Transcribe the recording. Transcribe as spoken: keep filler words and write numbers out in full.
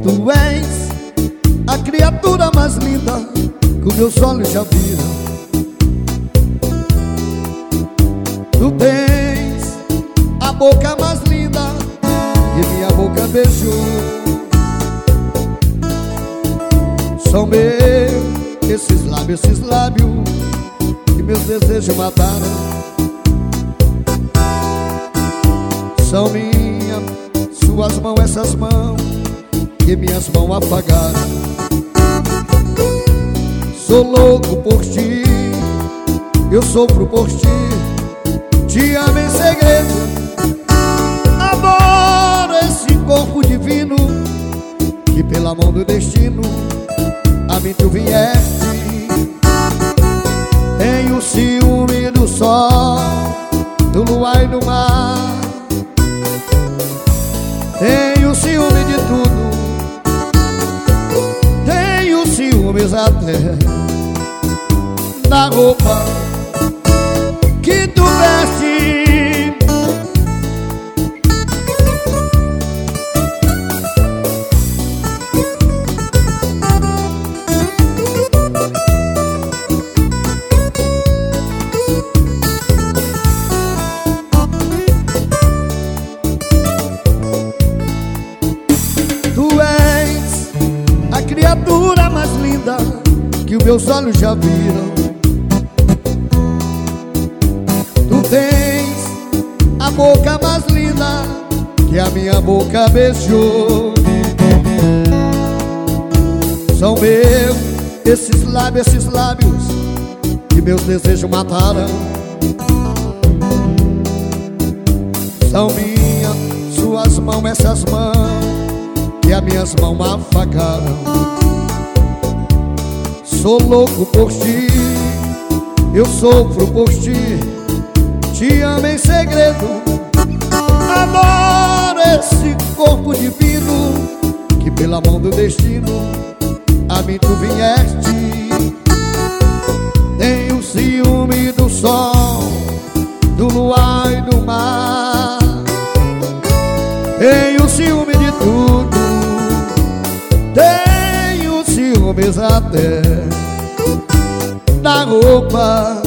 Tu és a criatura mais linda que meus olhos já viram. Tu tens a boca mais linda que minha boca beijou. São meus esses lábios, esses lábios que meus desejos mataram. São minhas suas mãos, essas mãos que minhas mãos apagaram. Sou louco por ti, eu sofro por ti, te amo em segredo. Adoro esse corpo divino que pela mão do destino a mim tu vieste. Tenho ciúme do sol, do luar e do mar. Tenho ciúme de tudo, tenho ciúmes até da roupa que tu veste. Criatura mais linda que os meus olhos já viram. Tu tens a boca mais linda que a minha boca beijou. São meus esses lábios, esses lábios que meus desejos mataram. São minhas suas mãos, essas mãos que as minhas mãos afagaram. Sou louco por ti, eu sofro por ti, te amo em segredo. Adoro esse corpo divino que pela mão do destino a mim tu vieste. Tenho ciúme do sol, do luar e do mar. Tenho ciúme de tudo, tenho ciúmes até da roupa